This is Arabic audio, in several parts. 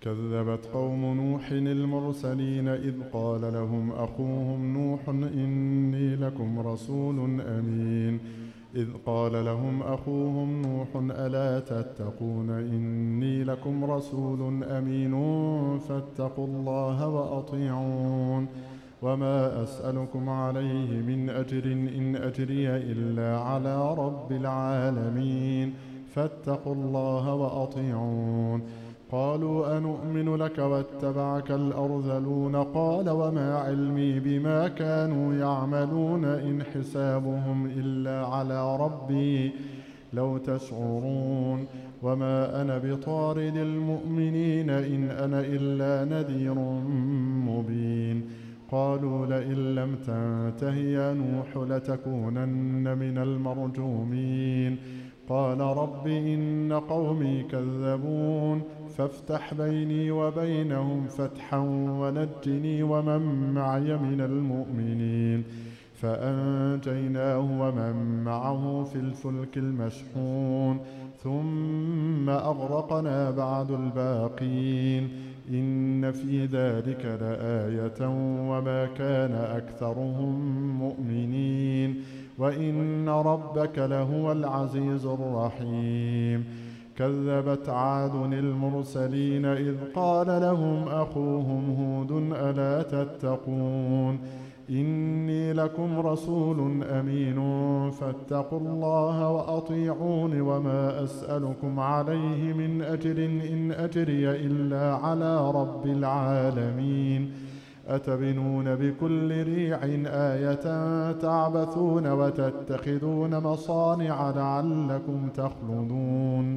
كذبت قوم نوح المرسلين إذ قال لهم أخوهم نوح إني لكم رسول أمين إذ قال لهم أخوهم نوح ألا تتقون إني لكم رسول أمين فاتقوا الله وأطيعون وما أسألكم عليه من أجر إن أجري إلا على رب العالمين فاتقوا الله وأطيعون قالوا أنؤمن لك واتبعك الأرذلون قال وما علمي بما كانوا يعملون إن حسابهم إلا على ربي لو تشعرون وما أنا بطارد المؤمنين إن أنا إلا نذير مبين قالوا لئن لم تنته يا نوح لتكونن من المرجومين قال رب إن قومي كذبون فافتح بيني وبينهم فتحا ونجني ومن معي من المؤمنين فأنجيناه ومن معه في الفلك المشحون ثم أغرقنا بعد الباقين إن في ذلك لآية وما كان أكثرهم مؤمنين وإن ربك لهو العزيز الرحيم كذبت عاد المرسلين إذ قال لهم أخوهم هود ألا تتقون إني لكم رسول أمين فاتقوا الله وأطيعون وما أسألكم عليه من أجر إن أجري إلا على رب العالمين أتبنون بكل ريع آية تعبثون وتتخذون مصانع لعلكم تخلدون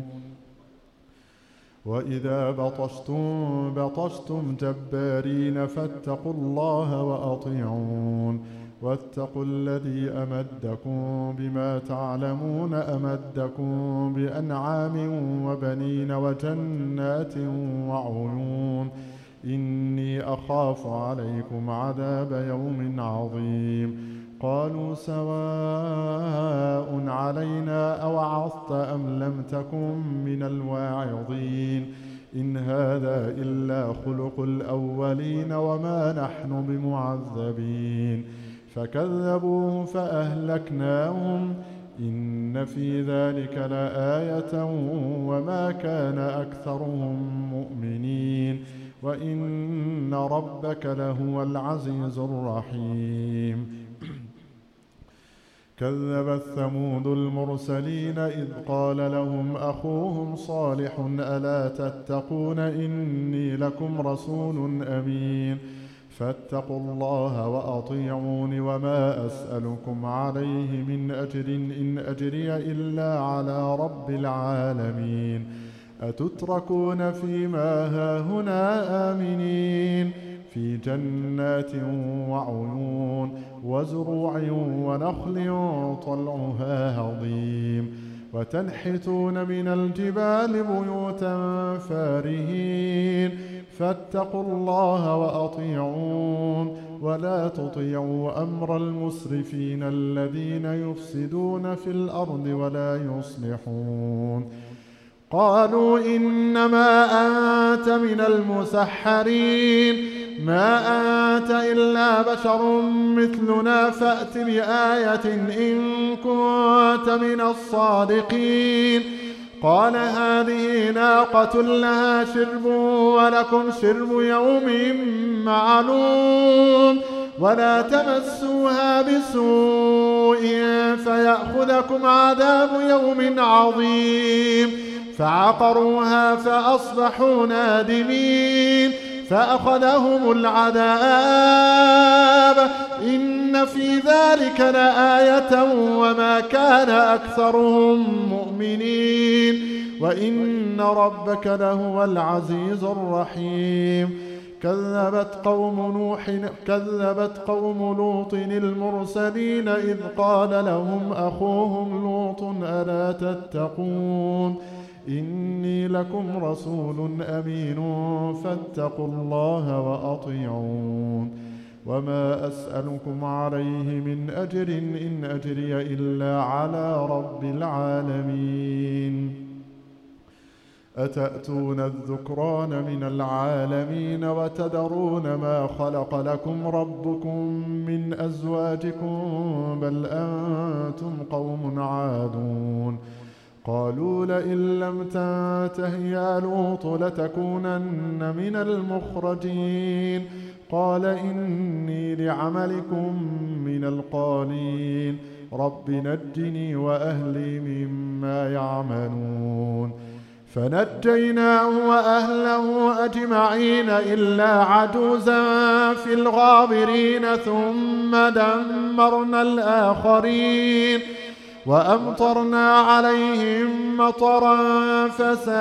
وإذا بطشتم جبارين فاتقوا الله وأطيعون واتقوا الذي أمدكم بما تعلمون أمدكم بأنعام وبنين وجنات وعيون إني أخاف عليكم عذاب يوم عظيم قالوا سواء علينا أوعظت أم لم تكن من الواعظين إن هذا إلا خلق الأولين وما نحن بمعذبين فكذبوه فأهلكناهم إن في ذلك لآية وما كان أكثرهم مؤمنين وإن ربك لهو العزيز الرحيم كذبت ثمود المرسلين إذ قال لهم أخوهم صالح ألا تتقون إني لكم رسول أمين فاتقوا الله وأطيعون وما أسألكم عليه من أجر إن أجري إلا على رب العالمين أتتركون فيما هاهنا آمنين في جنات وعيون وزروع ونخل طلعها هضيم وتنحتون من الجبال بيوتا فارهين فاتقوا الله وأطيعون ولا تطيعوا أمر المسرفين الذين يفسدون في الأرض ولا يصلحون قالوا إنما أنت من المسحرين ما أنت إلا بشر مثلنا فأت بآية إن كنت من الصادقين قال هذه ناقة لها شرب ولكم شرب يوم معلوم ولا تمسوها بسوء فيأخذكم عذاب يوم عظيم فعقروها فأصبحوا نادمين فأخذهم العذاب إن في ذلك لآية وما كان أكثرهم مؤمنين وإن ربك لهو العزيز الرحيم كذبت قوم لوط المرسلين إذ قال لهم أخوهم لوط ألا تتقون إني لكم رسول أمين فاتقوا الله وأطيعون وما أسألكم عليه من أجر إن أجري إلا على رب العالمين أتأتون الذكران من العالمين وتذرون ما خلق لكم ربكم من أزواجكم بل أنتم قوم عادون قالوا لئن لم تنته يا لوط لتكونن من المخرجين قال إني لعملكم من القالين رب نجني وأهلي مما يعملون فنجيناه وأهله أجمعين إلا عجوزا في الغابرين ثم دمرنا الآخرين وأمطرنا عليهم مطرا فساء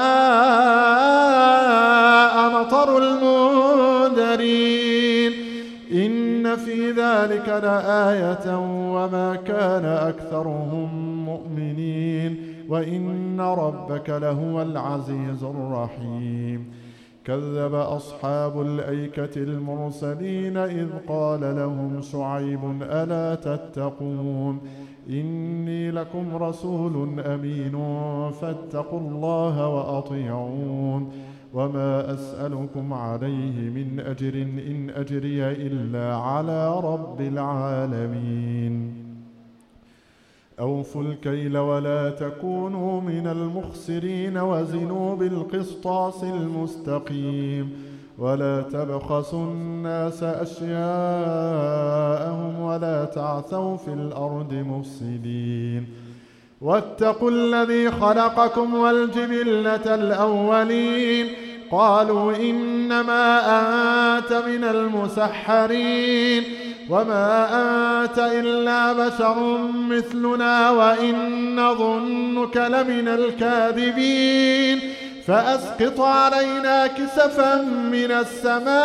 مطر المنذرين إن في ذلك لآية وما كان أكثرهم مؤمنين وإن ربك لهو العزيز الرحيم كذب أصحاب الأيكة المرسلين إذ قال لهم شعيب ألا تتقون إني لكم رسول أمين فاتقوا الله وأطيعون وما أسألكم عليه من أجر إن أجري إلا على رب العالمين أوفوا الكيل ولا تكونوا من المخسرين وزنوا بالقسطاس المستقيم ولا تبخسوا الناس أشياءهم ولا تعثوا في الأرض مفسدين واتقوا الذي خلقكم والجبلة الأولين قالوا إنما أنت من المسحرين وما أنت إلا بشر مثلنا وإن نظنك لمن الكاذبين فأسقط علينا كسفا من السماء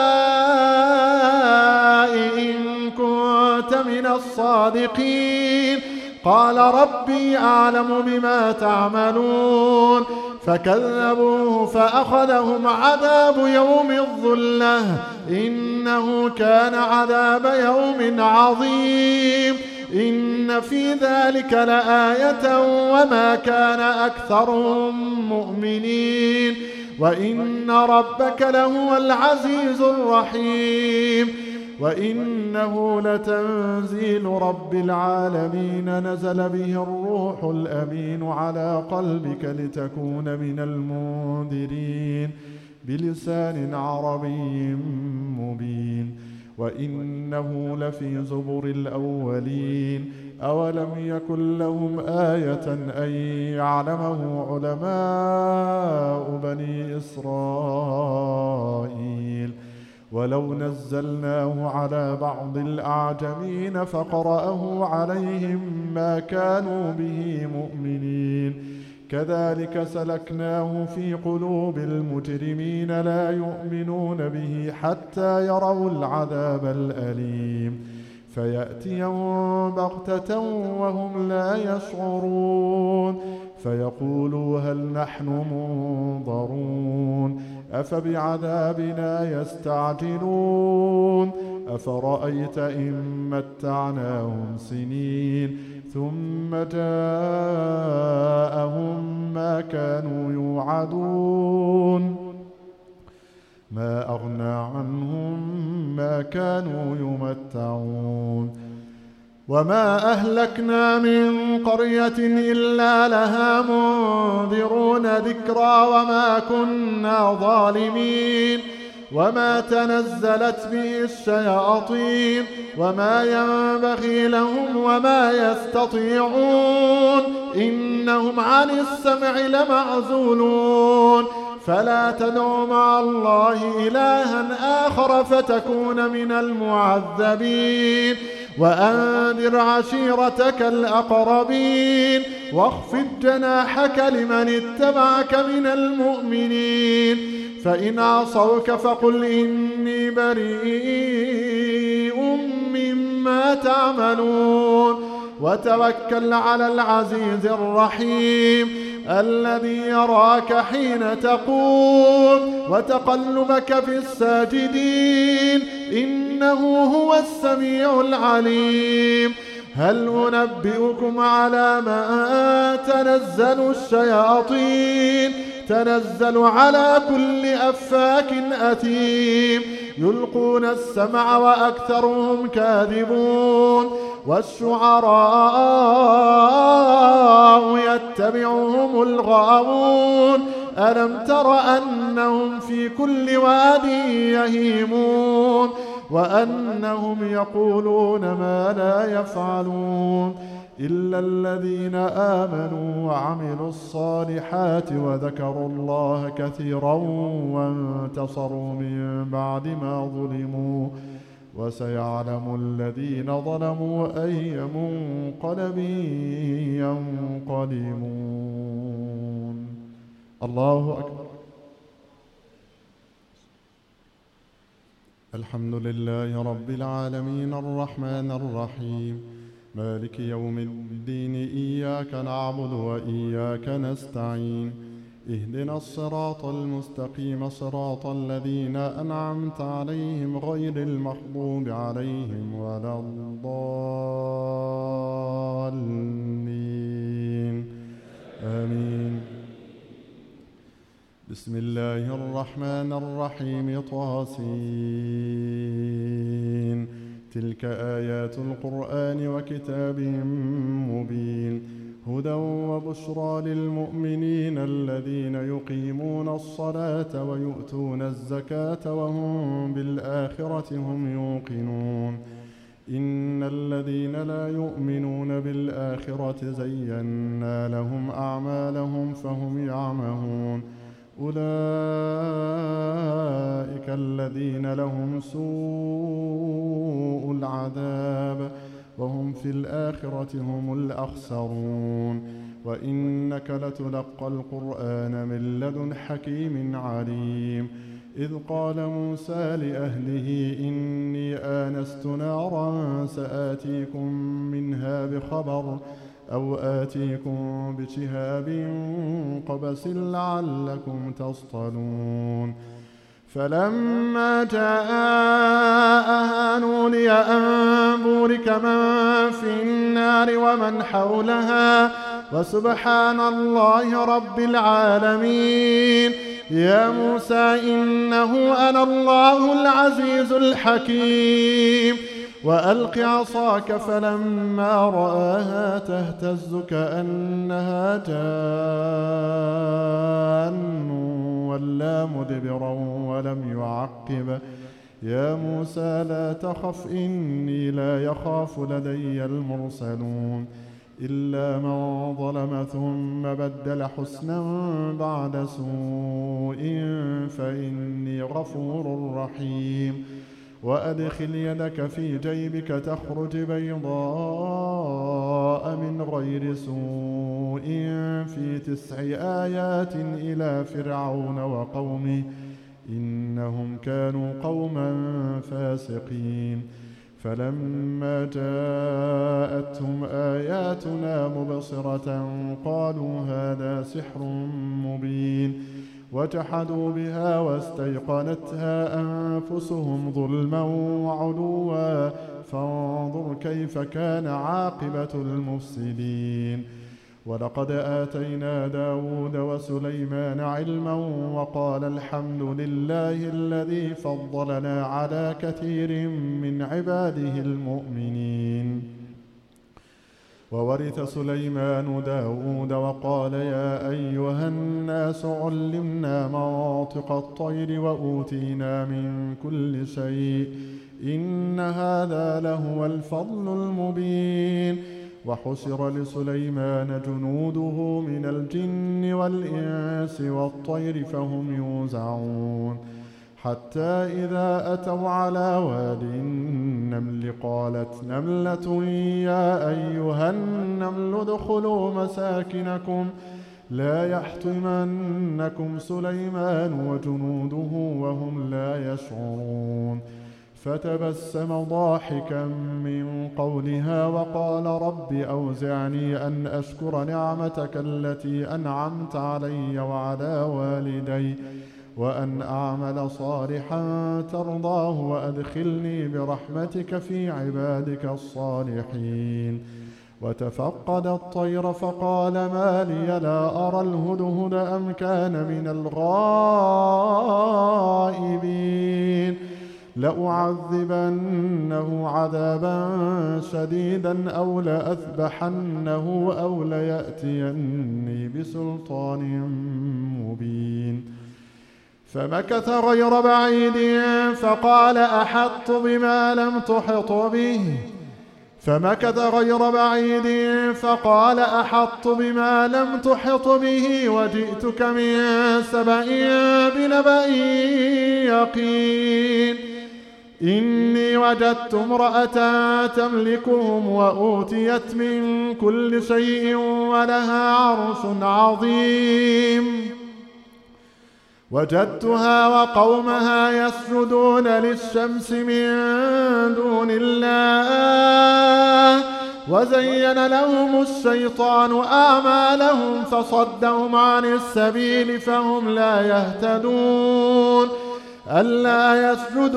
إن كنت من الصادقين قال ربي أعلم بما تعملون فكذبوه فأخذهم عذاب يوم الظلة إنه كان عذاب يوم عظيم إن في ذلك لآية وما كان أكثرهم مؤمنين وإن ربك لهو العزيز الرحيم وإنه لتنزيل رب العالمين نزل به الروح الأمين على قلبك لتكون من المنذرين بلسان عربي مبين وإنه لفي زبر الأولين أولم يكن لهم آية أن يعلمه علماء بني إسرائيل ولو نزلناه على بعض الأعجمين فقرأه عليهم ما كانوا به مؤمنين كذلك سلكناه في قلوب المجرمين لا يؤمنون به حتى يروا العذاب الأليم فيأتيهم بغتة وهم لا يشعرون فيقولوا هل نحن منظرون أفبعذابنا يستعجلون أفرأيت إن متعناهم سنين ثم جاءهم ما كانوا يوعدون ما أغنى عنهم ما كانوا يمتعون وما أهلكنا من قرية إلا لها منذرون ذكرى وما كنا ظالمين وما تنزلت به الشياطين وما ينبغي لهم وما يستطيعون إنهم عن السمع لمعزولون فلا تدع مع الله إلها آخر فتكون من المعذبين وأنذر عشيرتك الأقربين واخفض جناحك لمن اتبعك من المؤمنين فإن عصوك فقل إني بريء مما تعملون وتوكل على العزيز الرحيم الذي يراك حين تقوم وتقلبك في الساجدين إنه هو السميع العليم هل أنبئكم على ما تنزل الشياطين تنزل على كل أفاك أثيم يلقون السمع وأكثرهم كاذبون والشعراء يتبعهم الغاوون ألم تر أنهم في كل واد يهيمون وأنهم يقولون ما لا يفعلون إلا الذين آمنوا وعملوا الصالحات وذكروا الله كثيرا وانتصروا من بعد ما ظلموا وسيعلم الذين ظلموا أي منقلب ينقلبون. الله أكبر. الحمد لله رب العالمين الرحمن الرحيم مالك يوم الدين إياك نعبد وإياك نستعين اهدنا الصراط المستقيم صراط الذين أنعمت عليهم غير المغضوب عليهم ولا الضالين آمين. بسم الله الرحمن الرحيم طاسين تلك آيات القرآن وكتاب مبين هدى وبشرى للمؤمنين الذين يقيمون الصلاة ويؤتون الزكاة وهم بالآخرة هم يوقنون إن الذين لا يؤمنون بالآخرة زينا لهم أعمالهم فهم يعمهون أولئك الذين لهم سوء العذاب وهم في الآخرة هم الأخسرون وإنك لتلقى القرآن من لدن حكيم عليم إذ قال موسى لأهله إني آنست نارا سآتيكم منها بخبر أو آتيكم بشهاب قبس لعلكم تصطلون فلما جاءها نودي أن بورك من في النار ومن حولها وسبحان الله رب العالمين يا موسى إنه أنا الله العزيز الحكيم وألق عصاك فلما رآها تهتز كأنها جان ولا مدبرا ولم يعقب يا موسى لا تخف إني لا يخاف لدي المرسلون إلا من ظلم ثم بدل حسنا بعد سوء فإني غفور رحيم وأدخل يدك في جيبك تخرج بيضاء من غير سوء في 9 آيات إلى فرعون وقومه إنهم كانوا قوما فاسقين فلما جاءتهم آياتنا مبصرة قالوا هذا سحر مبين وجحدوا بها واستيقنتها أنفسهم ظلما وعلوا فانظر كيف كان عاقبة المفسدين ولقد آتينا داود وسليمان علما وقال الحمد لله الذي فضلنا على كثير من عباده المؤمنين وورث سليمان داود وقال يا أيها الناس علمنا منطق الطير وأوتينا من كل شيء إن هذا لهو الفضل المبين وحشر لسليمان جنوده من الجن والإنس والطير فهم يوزعون حتى إذا أتوا على واد النمل قالت نملة يا أيها النمل ادخلوا مساكنكم لا يحطمنكم سليمان وجنوده وهم لا يشعرون فتبسم ضاحكا من قولها وقال رب أوزعني أن أشكر نعمتك التي أنعمت علي وعلى والدي وأن أعمل صالحا ترضاه وأدخلني برحمتك في عبادك الصالحين وتفقد الطير فقال ما لي لا أرى الهدهد أم كان من الغائبين لأعذبنه عذابا شديدا أو لأذبحنه أو ليأتيني بسلطان مبين. فمكث غير بعيد فقال أحطت بما لم تحط به وجئتك من سبأ بنبأ يقين إني وجدت امرأة تملكهم وأوتيت من كل شيء ولها عرش عظيم وجدتها وقومها يسجدون للشمس من دون الله وزين لهم الشيطان أعمالهم فصدهم عن السبيل فهم لا يهتدون ألا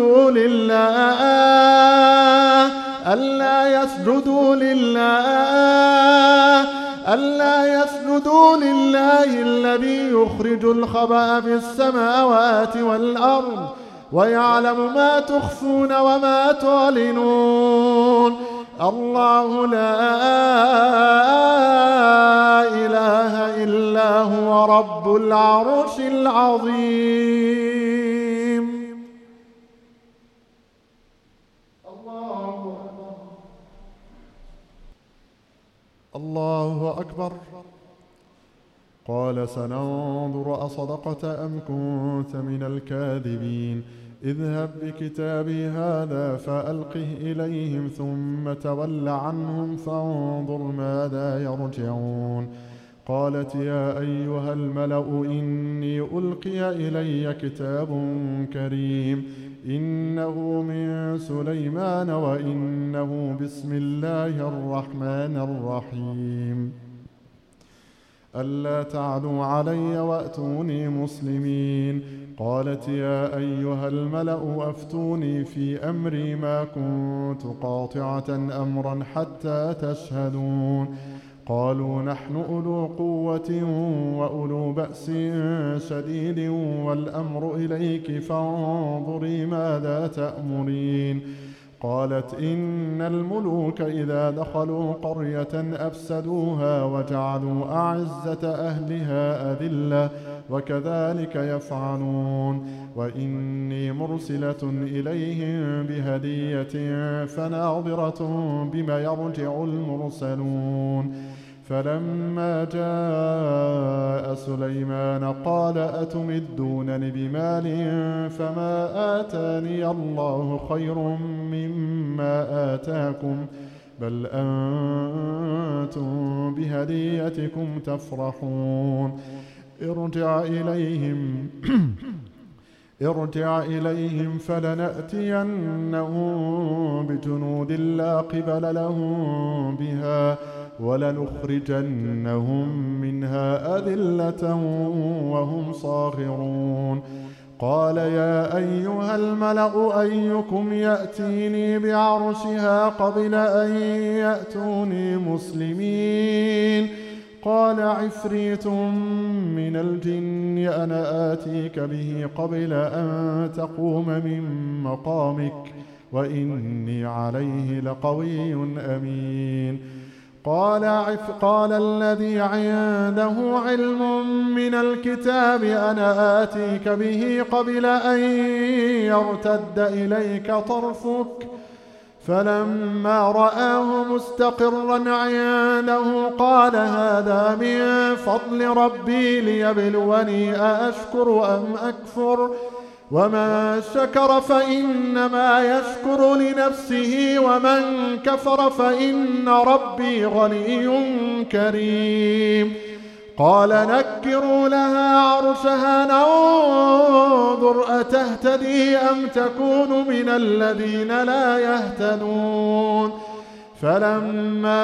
يسجدوا لله الذي يخرج الخبأ في السماوات والأرض ويعلم ما تخفون وما تعلنون الله لا إله إلا هو رب العرش العظيم. الله أكبر. قال سننظر أصدقت أم كنت من الكاذبين اذهب بكتابي هذا فألقه إليهم ثم تول عنهم فانظر ماذا يرجعون. قالت يا أيها الملأ إني ألقي إلي كتاب كريم إنه من سليمان وإنه بسم الله الرحمن الرحيم ألا تعلوا علي وأتوني مسلمين. قالت يا أيها الملأ أفتوني في أمري ما كنت قاطعة أمرا حتى تشهدون. قالوا نحن أولو قوة وأولو بأس شديد والأمر إليك فانظري ماذا تأمرين. قالت إن الملوك إذا دخلوا قرية أفسدوها وجعلوا أعزة أهلها أذلة وكذلك يفعلون. وإني مرسلة إليهم بهدية فناظرة بما يرجع المرسلون. فلما جاء سليمان قال أتمدونني بمال فما آتاني الله خير مما آتاكم بل أنتم بهديتكم تفرحون. ارجع إليهم فلنأتينهم بجنود لا قبل لهم بها ولنخرجنهم منها أذلة وهم صاغرون. قال يا أيها الملأ أيكم يأتيني بعرشها قبل أن يأتوني مسلمين. قال عفريت من الجن أنا آتيك به قبل أن تقوم من مقامك وإني عليه لقوي أمين. قال الذي عنده علم من الكتاب أنا آتيك به قبل أن يرتد إليك طرفك فلما رآه مستقرا عنده قال هذا من فضل ربي ليبلوني أأشكر أم أكفر ومن شكر فإنما يشكر لنفسه ومن كفر فإن ربي غني كريم. قال نكروا لها عرشها ننظر أتهتدي أم تكون من الذين لا يهتدون. فلما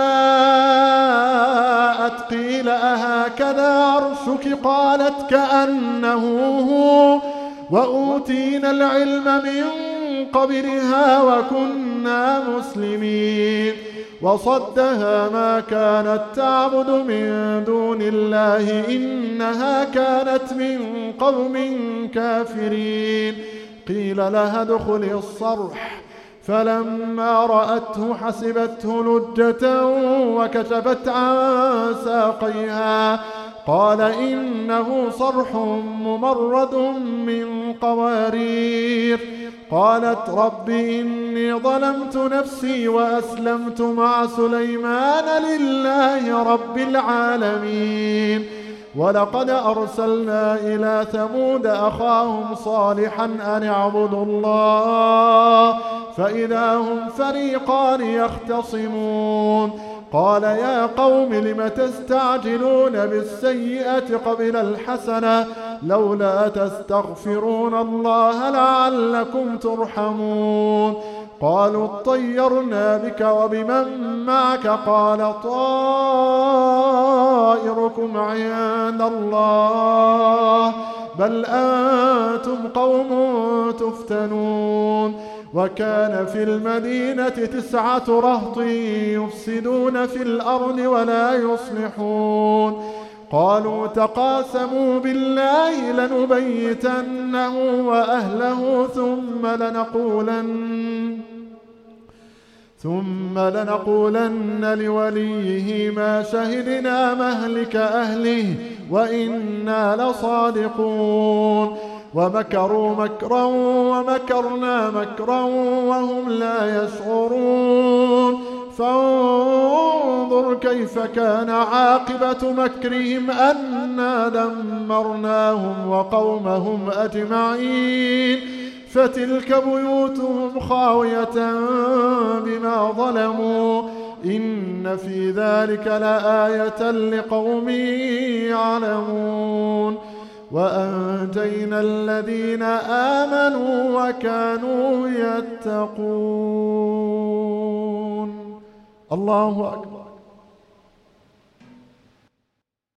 جاءت قيل أهكذا عرشك قالت كأنه هو وأوتينا العلم من قبلها وكنا كنا مسلمين وصدها ما كانت تعبد من دون الله إنها كانت من قوم كافرين قيل لها ادخل الصرح فلما رأته حسبته لجة وكشفت عن ساقيها قال إنه صرح ممرد من قوارير قالت رب إني ظلمت نفسي وأسلمت مع سليمان لله رب العالمين ولقد أرسلنا إلى ثمود أخاهم صالحا أن اعبدوا الله فإذا هم فريقان يختصمون قال يا قوم لم تستعجلون بالسيئة قبل الحسنة لولا تستغفرون الله لعلكم ترحمون قالوا اطيرنا بك وبمن معك قال طائركم عند الله بل أنتم قوم تفتنون وكان في المدينة 9 رهط يفسدون في الأرض ولا يصلحون قالوا تقاسموا بالله لنبيتنه وأهله ثم لنقولن لوليه ما شهدنا مهلك أهله وإنا لصادقون ومكروا مكرا ومكرنا مكرا وهم لا يشعرون فانظر كيف كان عاقبة مكرهم أنا دمرناهم وقومهم أجمعين فتلك بيوتهم خاوية بما ظلموا إن في ذلك لآية لقوم يعلمون وأنجينا الذين آمنوا وكانوا يتقون الله أكبر.